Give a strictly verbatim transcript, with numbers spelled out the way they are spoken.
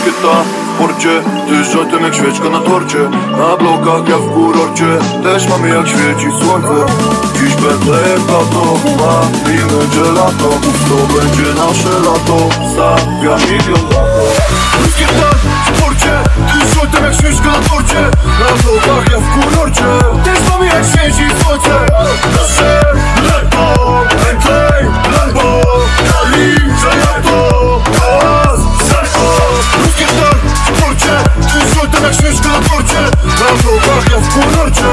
muszkieta w porcie, ty żotem jak świeczka na torcie. Na blokach jak w kurorcie, też mamy jak świeci słońce. Dziś będę jak lato, bawimy gelato. To będzie nasze lato, stawia milion lato. Muszkieta w porcie, ty żotem jak świeczka na torcie.